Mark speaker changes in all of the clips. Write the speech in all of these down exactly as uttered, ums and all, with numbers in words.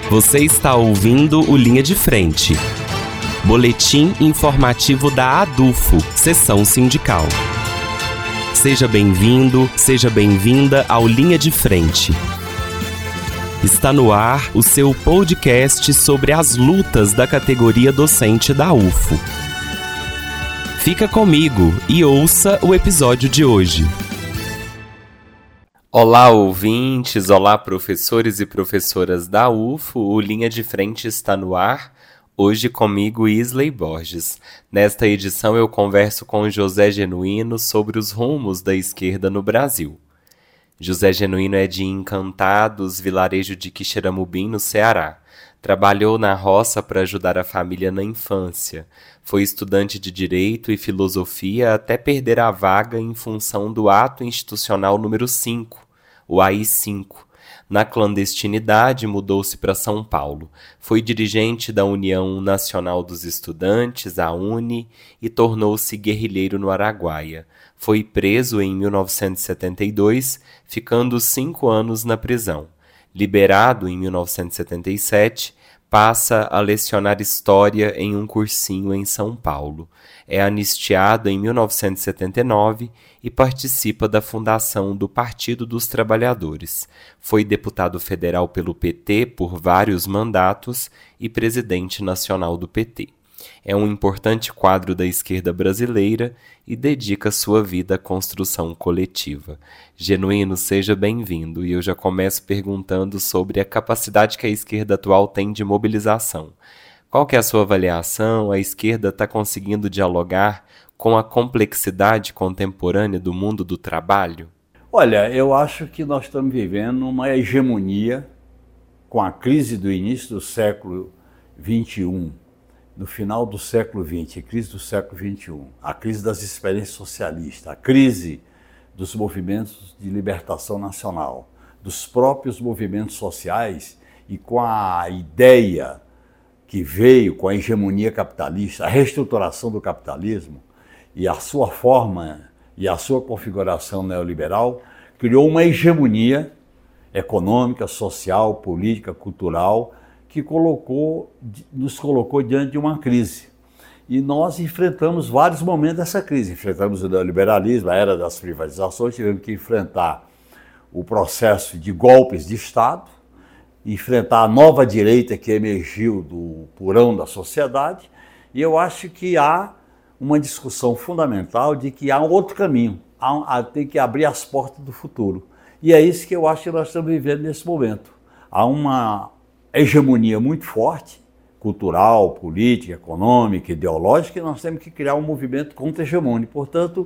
Speaker 1: Você está ouvindo o Linha de Frente, boletim informativo da ADUFO, Seção Sindical. Seja bem-vindo, seja bem-vinda ao Linha de Frente. Está no ar o seu podcast sobre as lutas da categoria docente da U F O. Fica comigo e ouça o episódio de hoje. Olá, ouvintes! Olá, professores e professoras da U F O! O Linha de Frente está no ar. Hoje comigo, Isley Borges. Nesta edição eu converso com José Genuíno sobre os rumos da esquerda no Brasil. José Genuíno é de Encantados, vilarejo de Quixeramobim, no Ceará. Trabalhou na roça para ajudar a família na infância. Foi estudante de Direito e Filosofia até perder a vaga em função do Ato Institucional número cinco, o A I cinco. Na clandestinidade, mudou-se para São Paulo. Foi dirigente da União Nacional dos Estudantes, a UNE, e tornou-se guerrilheiro no Araguaia. Foi preso em mil novecentos e setenta e dois, ficando cinco anos na prisão. Liberado em mil novecentos e setenta e sete, passa a lecionar História em um cursinho em São Paulo. É anistiado em mil novecentos e setenta e nove e participa da fundação do Partido dos Trabalhadores. Foi deputado federal pelo P T por vários mandatos e presidente nacional do P T. É um importante quadro da esquerda brasileira e dedica sua vida à construção coletiva. Genuíno, seja bem-vindo, e eu já começo perguntando sobre a capacidade que a esquerda atual tem de mobilização. Qual que é a sua avaliação? A esquerda está conseguindo dialogar com a complexidade contemporânea do mundo do trabalho?
Speaker 2: Olha, eu acho que nós estamos vivendo uma hegemonia com a crise do início do século vinte e um, no final do século vinte, a crise do século vinte e um, a crise das experiências socialistas, a crise dos movimentos de libertação nacional, dos próprios movimentos sociais, e com a ideia que veio com a hegemonia capitalista, a reestruturação do capitalismo e a sua forma e a sua configuração neoliberal, criou uma hegemonia econômica, social, política, cultural, que colocou, nos colocou diante de uma crise. E nós enfrentamos vários momentos dessa crise. Enfrentamos o neoliberalismo, a era das privatizações, tivemos que enfrentar o processo de golpes de Estado, enfrentar a nova direita que emergiu do porão da sociedade, e eu acho que há uma discussão fundamental de que há um outro caminho, há, há, tem que abrir as portas do futuro. E é isso que eu acho que nós estamos vivendo nesse momento. Há uma hegemonia muito forte, cultural, política, econômica, ideológica, e nós temos que criar um movimento contra-hegemônico. Portanto,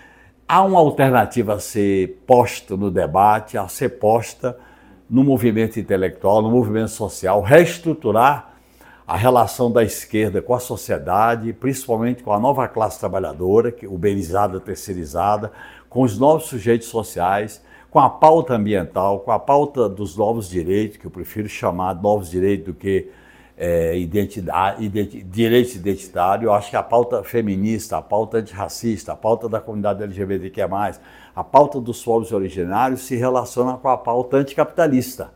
Speaker 2: há uma alternativa a ser posta no debate, a ser posta no movimento intelectual, no movimento social, reestruturar a relação da esquerda com a sociedade, principalmente com a nova classe trabalhadora, uberizada, terceirizada, com os novos sujeitos sociais, com a pauta ambiental, com a pauta dos novos direitos, que eu prefiro chamar de novos direitos do que é, identidade, identi, direitos identitários. Eu acho que a pauta feminista, a pauta antirracista, a pauta da comunidade L G B T Q I mais, a pauta dos povos originários se relaciona com a pauta anticapitalista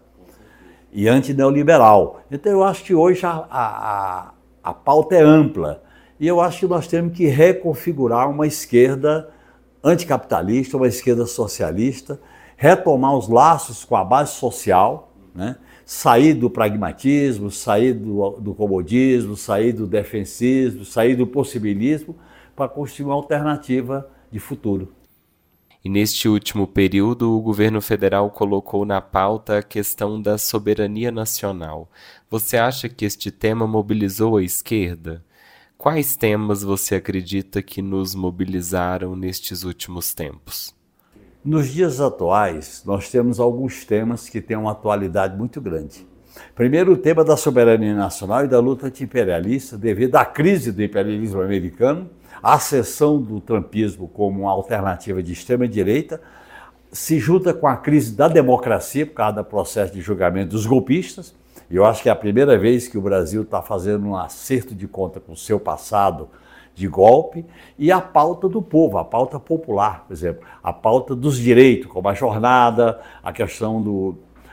Speaker 2: e antineoliberal. Então eu acho que hoje a, a, a pauta é ampla e eu acho que nós temos que reconfigurar uma esquerda anticapitalista, uma esquerda socialista, retomar os laços com a base social, né? Sair do pragmatismo, sair do, do comodismo, sair do defensismo, sair do possibilismo para construir uma alternativa de futuro.
Speaker 1: E neste último período, o governo federal colocou na pauta a questão da soberania nacional. Você acha que este tema mobilizou a esquerda? Quais temas você acredita que nos mobilizaram nestes últimos tempos?
Speaker 2: Nos dias atuais, nós temos alguns temas que têm uma atualidade muito grande. Primeiro, o tema da soberania nacional e da luta anti-imperialista, devido à crise do imperialismo americano, a ascensão do trumpismo como uma alternativa de extrema-direita, se junta com a crise da democracia, por causa do processo de julgamento dos golpistas. E eu acho que é a primeira vez que o Brasil está fazendo um acerto de conta com o seu passado de golpe, e a pauta do povo, a pauta popular, por exemplo, a pauta dos direitos, como a jornada, a questão do,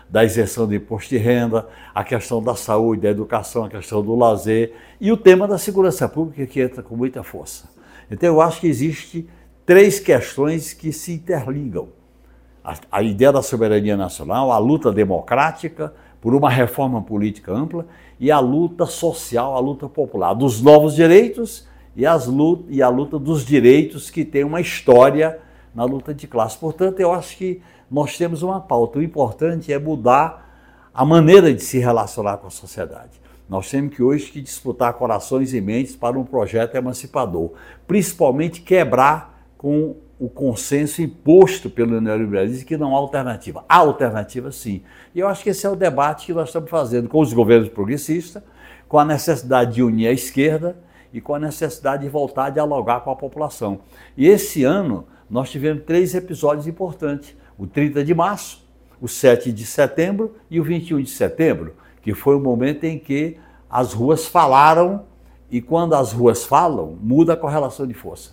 Speaker 2: da isenção de imposto de renda, a questão da saúde, da educação, a questão do lazer e o tema da segurança pública que entra com muita força. Então eu acho que existe três questões que se interligam. A, a ideia da soberania nacional, a luta democrática por uma reforma política ampla e a luta social, a luta popular, dos novos direitos e, as luta, e a luta dos direitos que tem uma história na luta de classe. Portanto, eu acho que nós temos uma pauta. O importante é mudar a maneira de se relacionar com a sociedade. Nós temos que hoje que disputar corações e mentes para um projeto emancipador, principalmente quebrar com o consenso imposto pelo neoliberalismo que não há alternativa. Há alternativa, sim. E eu acho que esse é o debate que nós estamos fazendo com os governos progressistas, com a necessidade de unir a esquerda e com a necessidade de voltar a dialogar com a população. E esse ano nós tivemos três episódios importantes. O trinta de março, o sete de setembro e o vinte e um de setembro, que foi o momento em que as ruas falaram e quando as ruas falam, muda a correlação de força.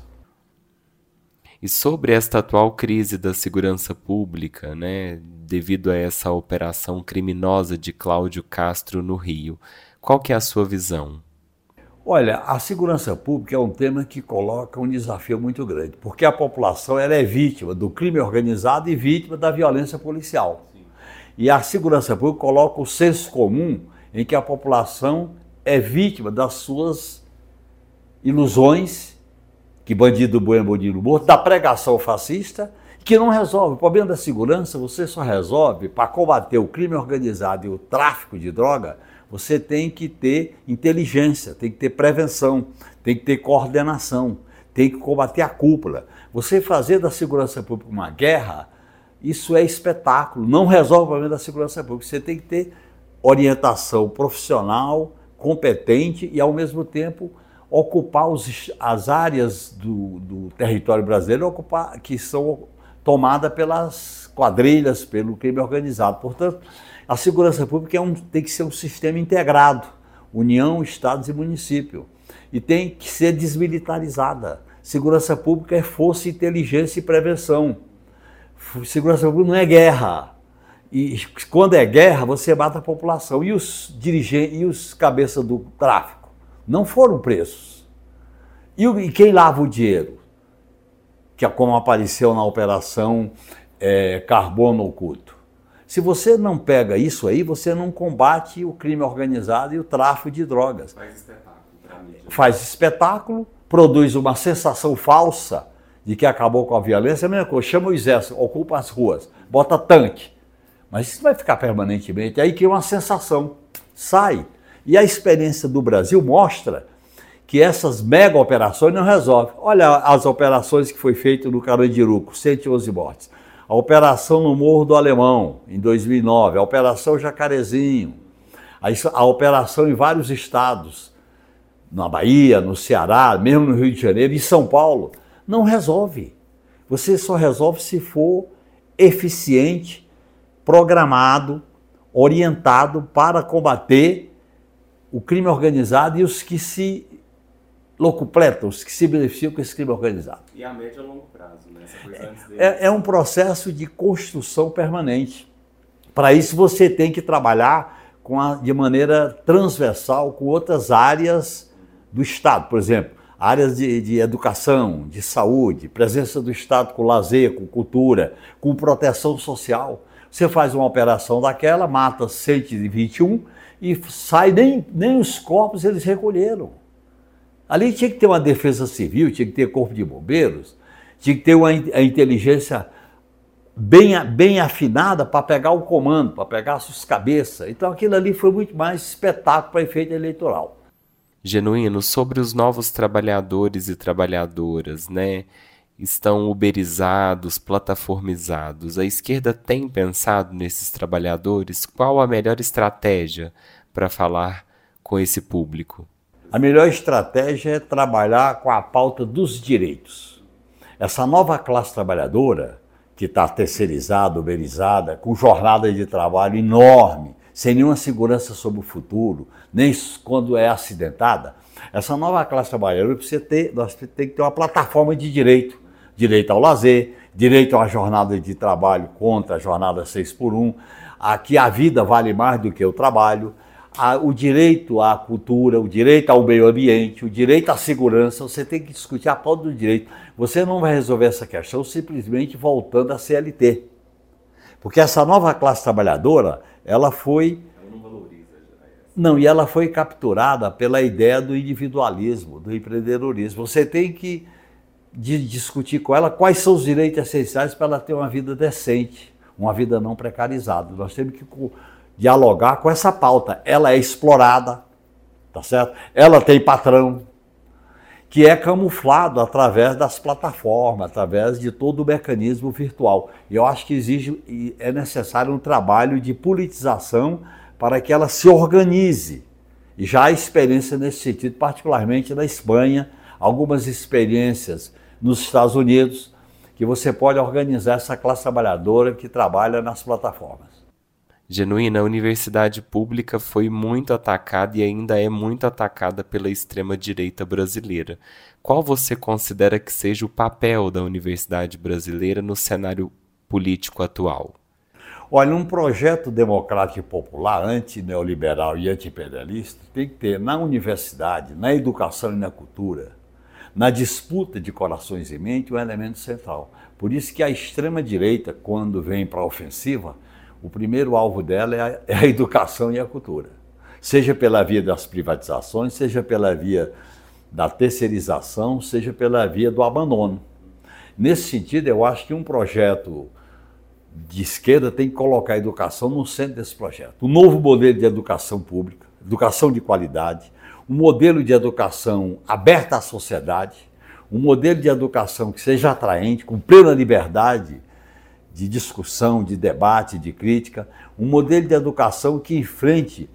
Speaker 1: E sobre esta atual crise da segurança pública, né, devido a essa operação criminosa de Cláudio Castro no Rio, qual que é a sua visão?
Speaker 2: Olha, a segurança pública é um tema que coloca um desafio muito grande, porque a população ela é vítima do crime organizado e vítima da violência policial. Sim. E a segurança pública coloca o senso comum em que a população é vítima das suas ilusões, que bandido bom é bandido morto, da pregação fascista, que não resolve. O problema da segurança você só resolve para combater o crime organizado e o tráfico de droga. Você tem que ter inteligência, tem que ter prevenção, tem que ter coordenação, tem que combater a cúpula. Você fazer da segurança pública uma guerra, isso é espetáculo, não resolve o problema da segurança pública. Você tem que ter orientação profissional, competente e, ao mesmo tempo, ocupar os, as áreas do, do território brasileiro ocupar, que são tomadas pelas quadrilhas, pelo crime organizado. Portanto, a segurança pública é um, tem que ser um sistema integrado, União, Estados e município, e tem que ser desmilitarizada. Segurança pública é força, inteligência e prevenção. Segurança pública não é guerra. E quando é guerra, você mata a população. E os dirigentes e os cabeças do tráfico não foram presos. E, e quem lava o dinheiro? Que é como apareceu na operação é, Carbono Oculto. Se você não pega isso aí, você não combate o crime organizado e o tráfico de drogas.
Speaker 1: Faz espetáculo pra mídia.
Speaker 2: Faz espetáculo, produz uma sensação falsa de que acabou com a violência. É a mesma coisa, chama o exército, ocupa as ruas, bota tanque. Mas isso vai ficar permanentemente. Aí cria uma sensação, sai. E a experiência do Brasil mostra que essas mega operações não resolvem. Olha as operações que foi feita no Carandiruco, cento e onze mortes. A operação no Morro do Alemão, em dois mil e nove. A operação Jacarezinho. A, a operação em vários estados. Na Bahia, no Ceará, mesmo no Rio de Janeiro, em São Paulo. Não resolve. Você só resolve se for eficiente, programado, orientado para combater o crime organizado e os que se locupletam, os que se beneficiam com esse crime organizado.
Speaker 1: E a médio e longo prazo, né? Essa coisa antes dele.
Speaker 2: É, é um processo de construção permanente. Para isso você tem que trabalhar com a, de maneira transversal com outras áreas do Estado, por exemplo, áreas de, de educação, de saúde, presença do Estado com lazer, com cultura, com proteção social. Você faz uma operação daquela, mata cento e vinte e um e sai, nem, nem os corpos eles recolheram. Ali tinha que ter uma defesa civil, tinha que ter corpo de bombeiros, tinha que ter uma a inteligência bem, bem afinada para pegar o comando, para pegar as suas cabeças. Então aquilo ali foi muito mais espetáculo para efeito eleitoral.
Speaker 1: Genuíno, sobre os novos trabalhadores e trabalhadoras, né? Estão uberizados, plataformizados. A esquerda tem pensado nesses trabalhadores? Qual a melhor estratégia para falar com esse público?
Speaker 2: A melhor estratégia é trabalhar com a pauta dos direitos. Essa nova classe trabalhadora, que está terceirizada, uberizada, com jornada de trabalho enorme, sem nenhuma segurança sobre o futuro, nem quando é acidentada, essa nova classe trabalhadora precisa ter, nós temos que ter uma plataforma de direito. Direito ao lazer, direito a uma jornada de trabalho contra a jornada seis por um, a que a vida vale mais do que o trabalho, a, o direito à cultura, o direito ao meio ambiente, o direito à segurança. Você tem que discutir a pauta do direito. Você não vai resolver essa questão simplesmente voltando à C L T. Porque essa nova classe trabalhadora, ela foi... Não, e ela foi capturada pela ideia do individualismo, do empreendedorismo. Você tem que de discutir com ela quais são os direitos essenciais para ela ter uma vida decente, uma vida não precarizada. Nós temos que dialogar com essa pauta. Ela é explorada, tá certo? Ela tem patrão, que é camuflado através das plataformas, através de todo o mecanismo virtual. E eu acho que exige e é necessário um trabalho de politização para que ela se organize. E já há experiência nesse sentido, particularmente na Espanha, algumas experiências nos Estados Unidos, que você pode organizar essa classe trabalhadora que trabalha nas plataformas.
Speaker 1: Genuína, a universidade pública foi muito atacada e ainda é muito atacada pela extrema-direita brasileira. Qual você considera que seja o papel da universidade brasileira no cenário político atual?
Speaker 2: Olha, um projeto democrático e popular, anti-neoliberal e anti-imperialista, tem que ter na universidade, na educação e na cultura, na disputa de corações e mente, um elemento central. Por isso que a extrema-direita, quando vem para a ofensiva, o primeiro alvo dela é a, é a educação e a cultura. Seja pela via das privatizações, seja pela via da terceirização, seja pela via do abandono. Nesse sentido, eu acho que um projeto de esquerda tem que colocar a educação no centro desse projeto. Um novo modelo de educação pública, educação de qualidade, um modelo de educação aberta à sociedade, um modelo de educação que seja atraente, com plena liberdade de discussão, de debate, de crítica, um modelo de educação que enfrente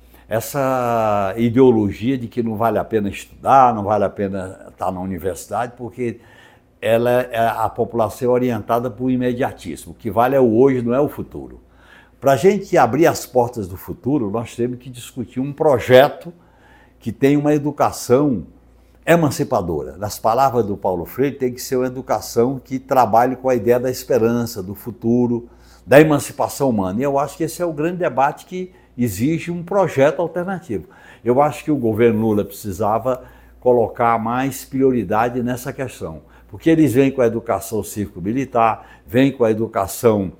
Speaker 2: essa ideologia de que não vale a pena estudar, não vale a pena estar na universidade, porque ela é, a população é orientada por imediatismo. O que vale é o hoje, não é o futuro. Para a gente abrir as portas do futuro, nós temos que discutir um projeto que tem uma educação emancipadora. Nas palavras do Paulo Freire, tem que ser uma educação que trabalhe com a ideia da esperança, do futuro, da emancipação humana. E eu acho que esse é o grande debate que exige um projeto alternativo. Eu acho que o governo Lula precisava colocar mais prioridade nessa questão, porque eles vêm com a educação cívico-militar, vêm com a educação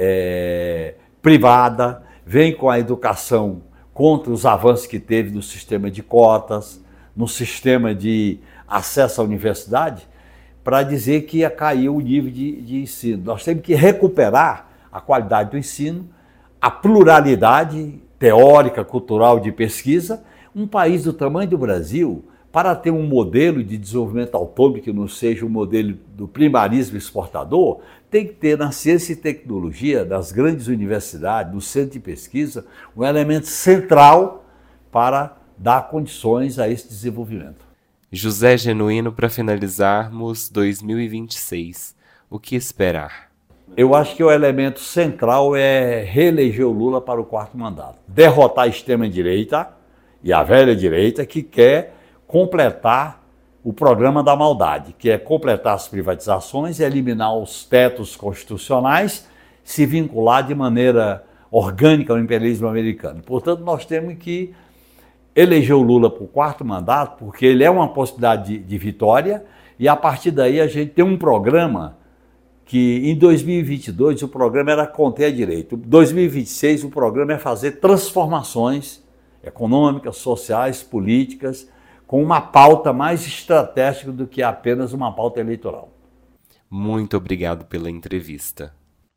Speaker 2: é, privada, vêm com a educação contra os avanços que teve no sistema de cotas, no sistema de acesso à universidade, para dizer que ia cair o nível de, de ensino. Nós temos que recuperar a qualidade do ensino, a pluralidade teórica, cultural, de pesquisa. Um país do tamanho do Brasil, para ter um modelo de desenvolvimento autônomo que não seja o um modelo do primarismo exportador, tem que ter na ciência e tecnologia, das grandes universidades, no centro de pesquisa, um elemento central para dar condições a esse desenvolvimento.
Speaker 1: José Genuíno, para finalizarmos dois mil e vinte e seis, o que esperar?
Speaker 2: Eu acho que o elemento central é reeleger o Lula para o quarto mandato. Derrotar a extrema-direita e a velha direita que quer completar o programa da maldade, que é completar as privatizações, eliminar os tetos constitucionais, se vincular de maneira orgânica ao imperialismo americano. Portanto, nós temos que eleger o Lula para o quarto mandato, porque ele é uma possibilidade de, de vitória, e a partir daí a gente tem um programa que em dois mil e vinte e dois o programa era conter a direita. Em dois mil e vinte e seis o programa é fazer transformações econômicas, sociais, políticas, com uma pauta mais estratégica do que apenas uma pauta eleitoral.
Speaker 1: Muito obrigado pela entrevista.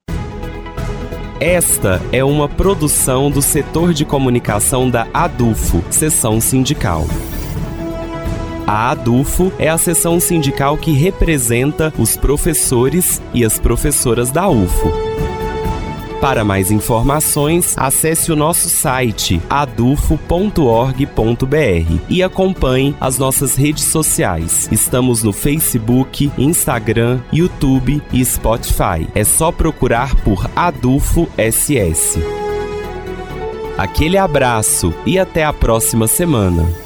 Speaker 3: Esta é uma produção do setor de comunicação da ADUFO, Seção Sindical. A ADUFO é a seção sindical que representa os professores e as professoras da U F O. Para mais informações, acesse o nosso site adufo ponto org ponto br e acompanhe as nossas redes sociais. Estamos no Facebook, Instagram, YouTube e Spotify. É só procurar por ADUFO S S. Aquele abraço e até a próxima semana.